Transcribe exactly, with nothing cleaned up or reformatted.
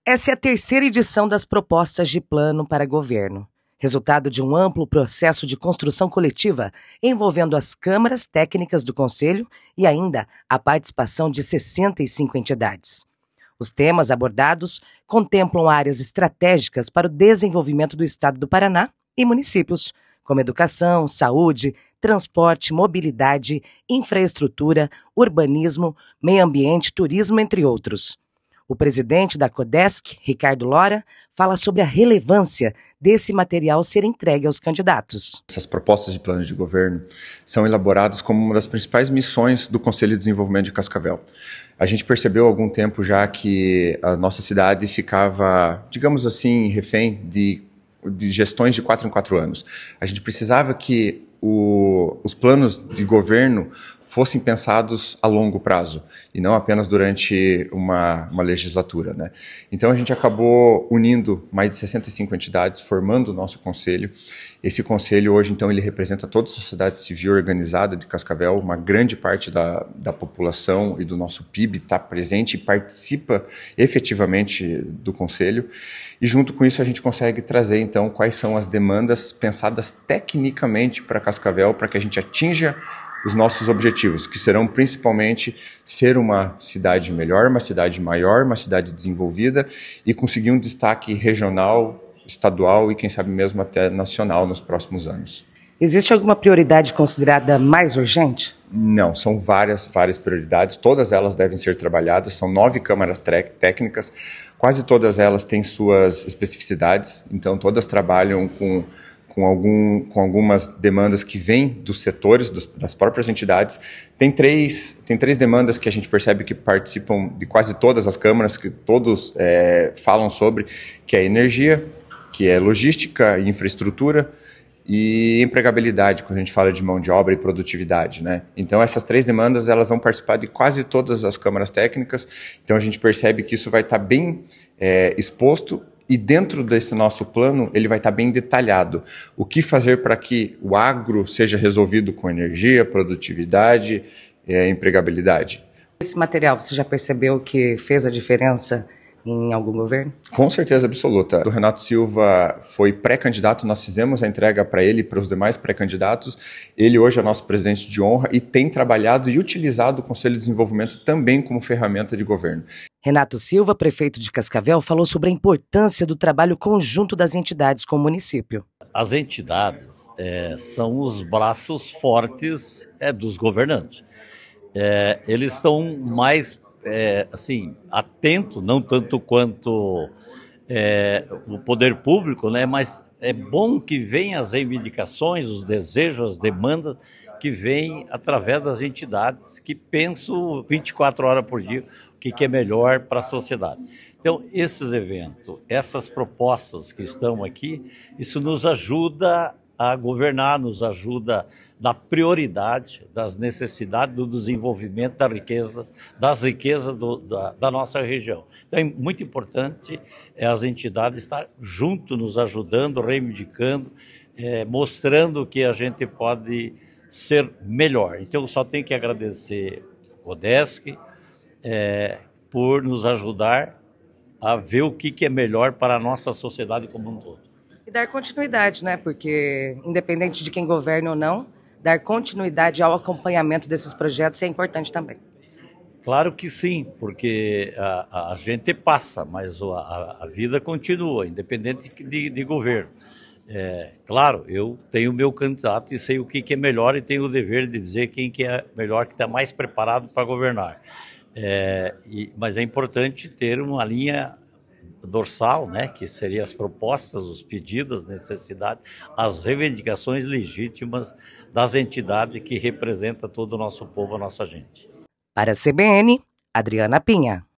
Essa é a terceira edição das propostas de plano para governo, resultado de um amplo processo de construção coletiva envolvendo as câmaras técnicas do Conselho e ainda a participação de sessenta e cinco entidades. Os temas abordados contemplam áreas estratégicas para o desenvolvimento do Estado do Paraná e municípios, como educação, saúde, transporte, mobilidade, infraestrutura, urbanismo, meio ambiente, turismo, entre outros. O presidente da Codesc, Ricardo Lora, fala sobre a relevância desse material ser entregue aos candidatos. Essas propostas de plano de governo são elaboradas como uma das principais missões do Conselho de Desenvolvimento de Cascavel. A gente percebeu há algum tempo já que a nossa cidade ficava, digamos assim, refém de, de gestões de quatro em quatro anos. A gente precisava que O, os planos de governo fossem pensados a longo prazo e não apenas durante uma, uma legislatura, né? Então a gente acabou unindo mais de sessenta e cinco entidades, formando o nosso conselho. Esse conselho hoje, então, ele representa toda a sociedade civil organizada de Cascavel, uma grande parte da, da população e do nosso P I B está presente e participa efetivamente do conselho. E junto com isso a gente consegue trazer, então, quais são as demandas pensadas tecnicamente para Cascavel, para que a gente atinja os nossos objetivos, que serão principalmente ser uma cidade melhor, uma cidade maior, uma cidade desenvolvida e conseguir um destaque regional, estadual e quem sabe mesmo até nacional nos próximos anos. Existe alguma prioridade considerada mais urgente? Não, são várias, várias prioridades, todas elas devem ser trabalhadas, são nove câmaras técnicas, quase todas elas têm suas especificidades, então todas trabalham com, com, algum, com algumas demandas que vêm dos setores, dos, das próprias entidades. Tem três, tem três demandas que a gente percebe que participam de quase todas as câmaras, que todos é, falam sobre, que é energia, que é logística e infraestrutura, e empregabilidade, quando a gente fala de mão de obra e produtividade, né? Então essas três demandas elas vão participar de quase todas as câmaras técnicas, então a gente percebe que isso vai estar bem é, exposto e dentro desse nosso plano ele vai estar bem detalhado. O que fazer para que o agro seja resolvido com energia, produtividade e é, empregabilidade. Esse material você já percebeu que fez a diferença em algum governo? Com certeza absoluta. O Renato Silva foi pré-candidato, nós fizemos a entrega para ele e para os demais pré-candidatos. Ele hoje é nosso presidente de honra e tem trabalhado e utilizado o Conselho de Desenvolvimento também como ferramenta de governo. Renato Silva, prefeito de Cascavel, falou sobre a importância do trabalho conjunto das entidades com o município. As entidades é, são os braços fortes é, dos governantes. É, eles estão mais É, assim, atento, não tanto quanto é, o poder público, né? Mas é bom que venham as reivindicações, os desejos, as demandas que vêm através das entidades que pensam vinte e quatro horas por dia o que, que é melhor para a sociedade. Então, esses eventos, essas propostas que estão aqui, isso nos ajuda a governar, nos ajuda na prioridade das necessidades do desenvolvimento da riqueza, das riquezas do, da, da nossa região. Então é muito importante é, as entidades estar junto, nos ajudando, reivindicando, é, mostrando que a gente pode ser melhor. Então só tenho que agradecer o Codesc é, por nos ajudar a ver o que, que é melhor para a nossa sociedade como um todo. E dar continuidade, né? Porque, independente de quem governa ou não, dar continuidade ao acompanhamento desses projetos é importante também. Claro que sim, porque a, a gente passa, mas a, a vida continua, independente de, de governo. É, claro, eu tenho o meu candidato e sei o que, que é melhor e tenho o dever de dizer quem que é melhor, que está mais preparado para governar. É, e, mas é importante ter uma linha dorsal, né, que seriam as propostas, os pedidos, as necessidades, as reivindicações legítimas das entidades que representam todo o nosso povo, a nossa gente. Para a C B N, Adriana Pinha.